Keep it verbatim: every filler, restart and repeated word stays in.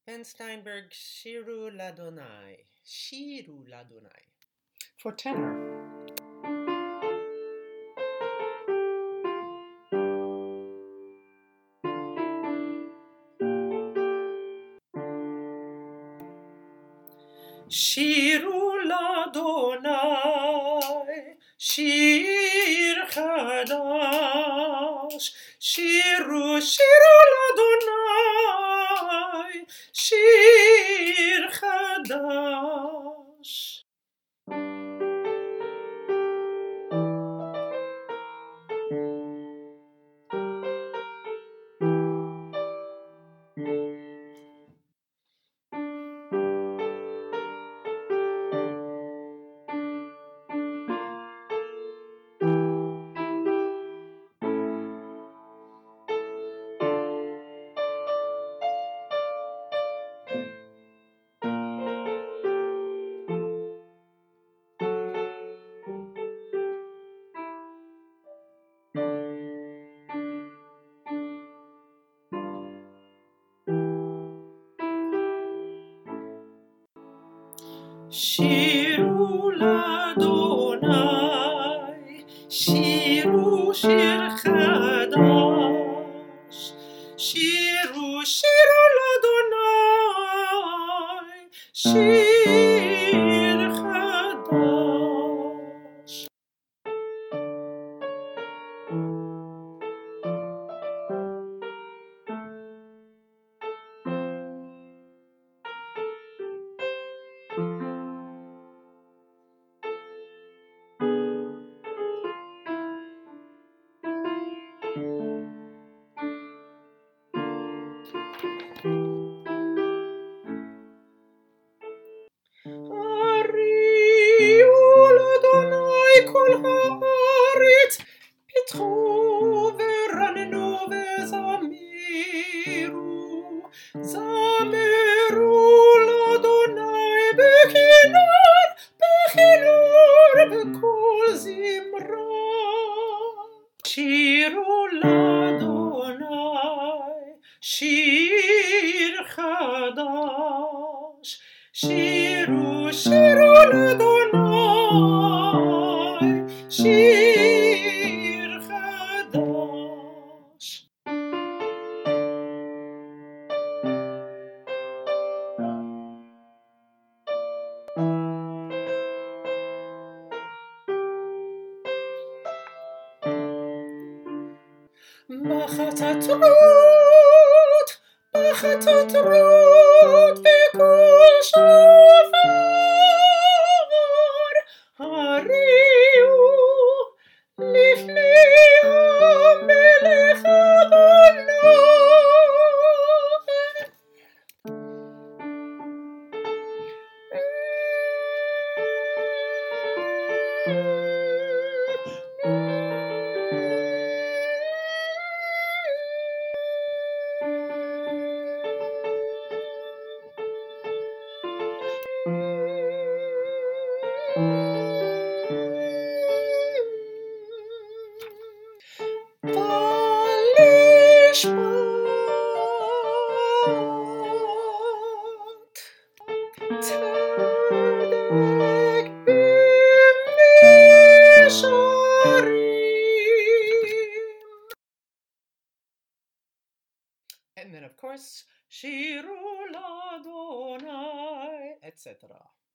Ben Steinberg, Shiru Ladonai, Shiru Ladonai. For tenor. Shiru Ladonai, Shir Chadash, Shiru, Shiru Ladonai, Shir Chadash. Shiru Ladonai, Shiru Shir Chadash, Shiru Shiru Ladonai, Shir Chadash. Ariu Ladonai kol haaretz, pitchu veranenu vezamiru, zameru Ladonai bechinor, bechinor bekol zimra. Shiru Ladonai, Shir Chadash, Shiru, Shiru Ladonai, Shir Chadash. בחצות, בחצות רות וכל שופר, הריעו לפני המלך אדוני. Valishpat tzedek b'misharim. And then, of course, Shiru Ladonai, et cetera.